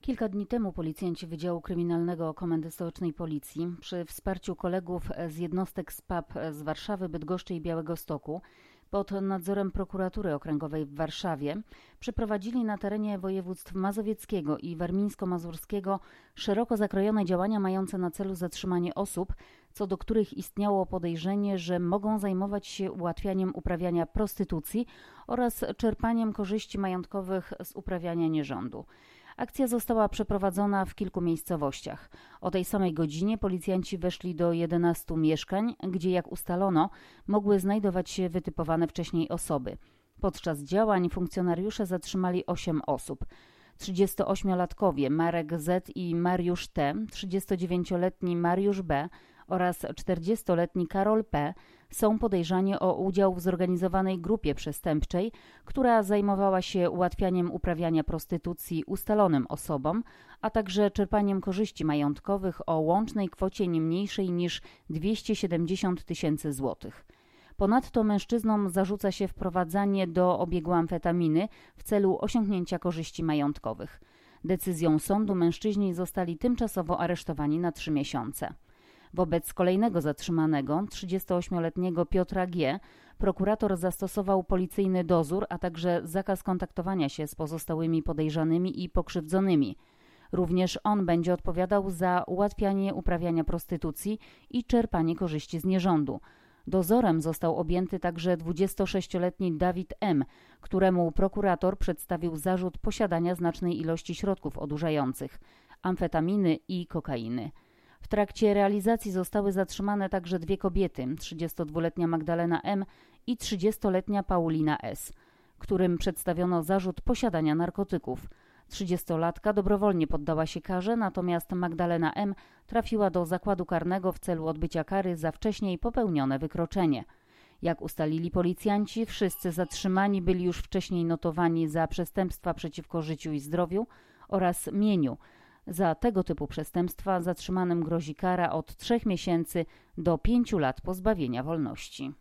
Kilka dni temu policjanci Wydziału Kryminalnego Komendy Stołecznej Policji przy wsparciu kolegów z jednostek SPAP z Warszawy, Bydgoszczy i Białegostoku pod nadzorem Prokuratury Okręgowej w Warszawie przeprowadzili na terenie województw mazowieckiego i warmińsko-mazurskiego szeroko zakrojone działania mające na celu zatrzymanie osób, co do których istniało podejrzenie, że mogą zajmować się ułatwianiem uprawiania prostytucji oraz czerpaniem korzyści majątkowych z uprawiania nierządu. Akcja została przeprowadzona w kilku miejscowościach. O tej samej godzinie policjanci weszli do 11 mieszkań, gdzie, jak ustalono, mogły znajdować się wytypowane wcześniej osoby. Podczas działań funkcjonariusze zatrzymali 8 osób. 38-latkowie Marek Z. i Mariusz T., 39-letni Mariusz B. oraz 40-letni Karol P. są podejrzani o udział w zorganizowanej grupie przestępczej, która zajmowała się ułatwianiem uprawiania prostytucji ustalonym osobom, a także czerpaniem korzyści majątkowych o łącznej kwocie nie mniejszej niż 270 000 złotych. Ponadto mężczyznom zarzuca się wprowadzanie do obiegu amfetaminy w celu osiągnięcia korzyści majątkowych. Decyzją sądu mężczyźni zostali tymczasowo aresztowani na 3 miesiące. Wobec kolejnego zatrzymanego, 38-letniego Piotra G., prokurator zastosował policyjny dozór, a także zakaz kontaktowania się z pozostałymi podejrzanymi i pokrzywdzonymi. Również on będzie odpowiadał za ułatwianie uprawiania prostytucji i czerpanie korzyści z nierządu. Dozorem został objęty także 26-letni Dawid M., któremu prokurator przedstawił zarzut posiadania znacznej ilości środków odurzających, amfetaminy i kokainy. W trakcie realizacji zostały zatrzymane także 2 kobiety, 32-letnia Magdalena M. i 30-letnia Paulina S., którym przedstawiono zarzut posiadania narkotyków. 30-latka dobrowolnie poddała się karze, natomiast Magdalena M. trafiła do zakładu karnego w celu odbycia kary za wcześniej popełnione wykroczenie. Jak ustalili policjanci, wszyscy zatrzymani byli już wcześniej notowani za przestępstwa przeciwko życiu i zdrowiu oraz mieniu. Za tego typu przestępstwa zatrzymanym grozi kara od 3 miesięcy do 5 lat pozbawienia wolności.